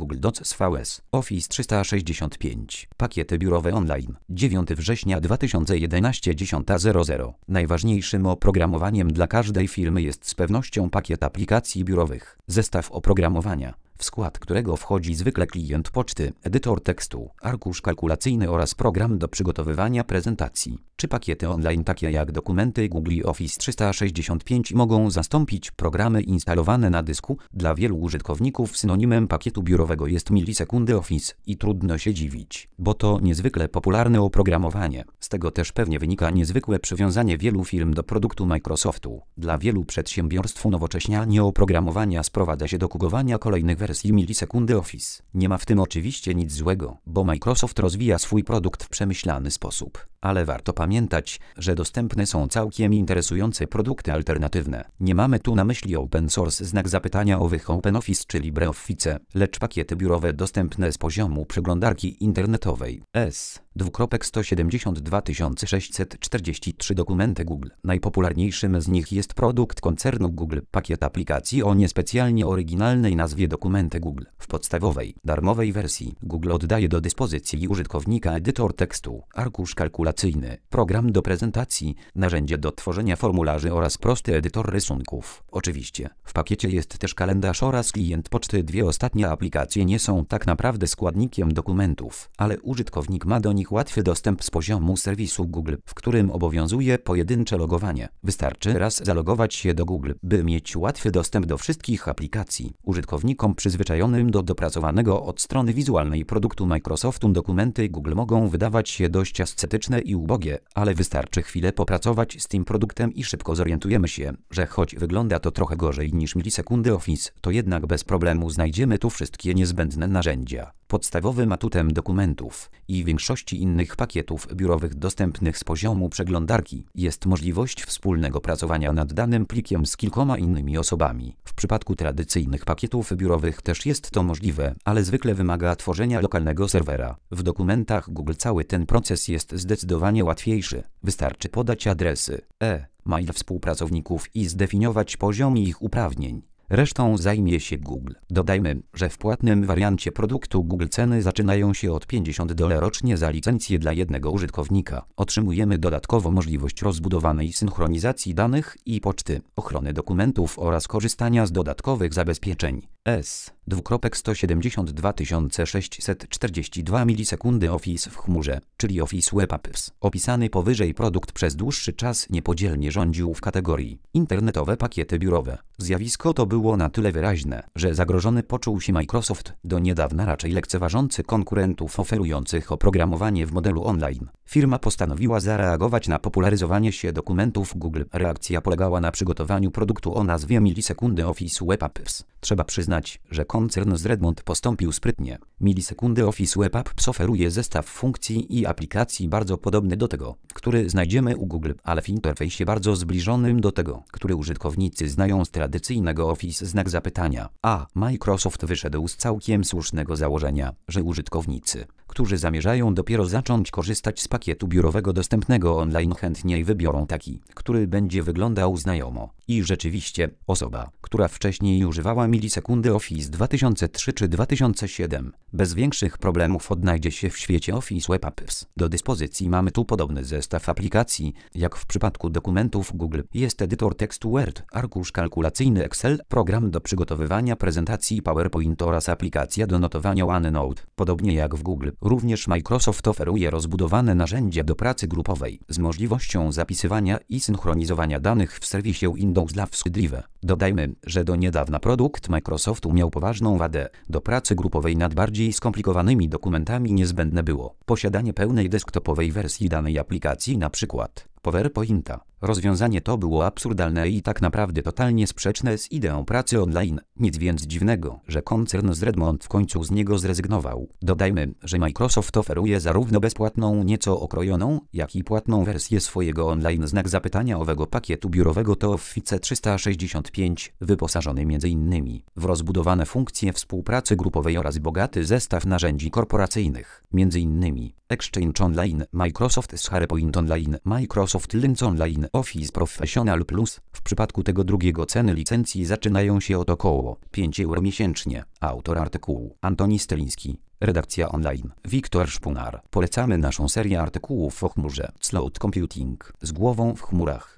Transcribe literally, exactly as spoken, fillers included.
Google Docs V S, Office trzysta sześćdziesiąt pięć, pakiety biurowe online, dziewiątego września dwa tysiące jedenastego, dziesiąta zero zero. Najważniejszym oprogramowaniem dla każdej firmy jest z pewnością pakiet aplikacji biurowych, zestaw oprogramowania, w skład którego wchodzi zwykle klient poczty, edytor tekstu, arkusz kalkulacyjny oraz program do przygotowywania prezentacji. Czy pakiety online takie jak dokumenty Google i Office trzysta sześćdziesiąt pięć mogą zastąpić programy instalowane na dysku? Dla wielu użytkowników synonimem pakietu biurowego jest milisekundy Office i trudno się dziwić, bo to niezwykle popularne oprogramowanie. Z tego też pewnie wynika niezwykłe przywiązanie wielu firm do produktu Microsoftu. Dla wielu przedsiębiorstw unowocześnianie oprogramowania sprowadza się do kupowania kolejnych wersji milisekundy Office. Nie ma w tym oczywiście nic złego, bo Microsoft rozwija swój produkt w przemyślany sposób. Ale warto pamiętać, że dostępne są całkiem interesujące produkty alternatywne. Nie mamy tu na myśli open source znak zapytania owych OpenOffice czy LibreOffice, lecz pakiety biurowe dostępne z poziomu przeglądarki internetowej. S. sto siedemdziesiąt dwa tysiące sześćset czterdzieści trzy Dokumenty Google. Najpopularniejszym z nich jest produkt koncernu Google, pakiet aplikacji o niespecjalnie oryginalnej nazwie Dokumenty Google. W podstawowej, darmowej wersji Google oddaje do dyspozycji użytkownika edytor tekstu, arkusz kalkulacyjny, program do prezentacji, narzędzie do tworzenia formularzy oraz prosty edytor rysunków. Oczywiście, w pakiecie jest też kalendarz oraz klient poczty. Dwie ostatnie aplikacje nie są tak naprawdę składnikiem dokumentów, ale użytkownik ma do nich łatwy dostęp z poziomu serwisu Google, w którym obowiązuje pojedyncze logowanie. Wystarczy raz zalogować się do Google, by mieć łatwy dostęp do wszystkich aplikacji. Użytkownikom przyzwyczajonym do dopracowanego od strony wizualnej produktu Microsoftu dokumenty Google mogą wydawać się dość ascetyczne i ubogie, ale wystarczy chwilę popracować z tym produktem i szybko zorientujemy się, że choć wygląda to trochę gorzej niż milisekundy Office, to jednak bez problemu znajdziemy tu wszystkie niezbędne narzędzia. Podstawowym atutem dokumentów i większości innych pakietów biurowych dostępnych z poziomu przeglądarki jest możliwość wspólnego pracowania nad danym plikiem z kilkoma innymi osobami. W przypadku tradycyjnych pakietów biurowych też jest to możliwe, ale zwykle wymaga tworzenia lokalnego serwera. W dokumentach Google cały ten proces jest zdecydowanie łatwiejszy. Wystarczy podać adresy e-mail współpracowników i zdefiniować poziom ich uprawnień. Resztą zajmie się Google. Dodajmy, że w płatnym wariancie produktu Google ceny zaczynają się od pięćdziesiąt dolarów rocznie za licencję dla jednego użytkownika. Otrzymujemy dodatkowo możliwość rozbudowanej synchronizacji danych i poczty, ochrony dokumentów oraz korzystania z dodatkowych zabezpieczeń. S. sto siedemdziesiąt dwa tysiące sześćset czterdzieści dwa milisekundy Office w chmurze, czyli Office Web Apps. Opisany powyżej produkt przez dłuższy czas niepodzielnie rządził w kategorii internetowe pakiety biurowe. Zjawisko to było na tyle wyraźne, że zagrożony poczuł się Microsoft, do niedawna raczej lekceważący konkurentów oferujących oprogramowanie w modelu online. Firma postanowiła zareagować na popularyzowanie się dokumentów Google. Reakcja polegała na przygotowaniu produktu o nazwie milisekundy Office Web Apps. Trzeba przyznać, że koncern z Redmond postąpił sprytnie. Milisekundy Office Web Apps oferuje zestaw funkcji i aplikacji bardzo podobny do tego, który znajdziemy u Google, ale w interfejsie bardzo zbliżonym do tego, który użytkownicy znają z tradycyjnego Office znak zapytania. A Microsoft wyszedł z całkiem słusznego założenia, że użytkownicy, którzy zamierzają dopiero zacząć korzystać z pakietu biurowego dostępnego online, chętniej wybiorą taki, który będzie wyglądał znajomo. I rzeczywiście, osoba, która wcześniej używała milisekundy Office dwa tysiące trzy czy dwa tysiące siedem, bez większych problemów odnajdzie się w świecie Office Web Apps. Do dyspozycji mamy tu podobny zestaw aplikacji, jak w przypadku dokumentów Google. Jest edytor tekstu Word, arkusz kalkulacyjny Excel, program do przygotowywania prezentacji PowerPoint oraz aplikacja do notowania OneNote. Podobnie jak w Google, również Microsoft oferuje rozbudowane narzędzia do pracy grupowej z możliwością zapisywania i synchronizowania danych w serwisie Windows Live Drive. Dodajmy, że do niedawna produkt Microsoftu miał poważną wadę. Do pracy grupowej nad bardziej skomplikowanymi dokumentami niezbędne było posiadanie pełnej desktopowej wersji danej aplikacji, np. PowerPointa. Rozwiązanie to było absurdalne i tak naprawdę totalnie sprzeczne z ideą pracy online. Nic więc dziwnego, że koncern z Redmond w końcu z niego zrezygnował. Dodajmy, że Microsoft oferuje zarówno bezpłatną, nieco okrojoną, jak i płatną wersję swojego online znak zapytania owego pakietu biurowego to Office trzysta sześćdziesiąt pięć, wyposażony między innymi w rozbudowane funkcje współpracy grupowej oraz bogaty zestaw narzędzi korporacyjnych, między innymi Exchange Online, Microsoft SharePoint Online, Microsoft Microsoft Linux Online Office Professional Plus. W przypadku tego drugiego ceny licencji zaczynają się od około pięć euro miesięcznie. Autor artykułu Antoni Styliński. Redakcja online Wiktor Szpunar. Polecamy naszą serię artykułów o chmurze Cloud Computing z głową w chmurach.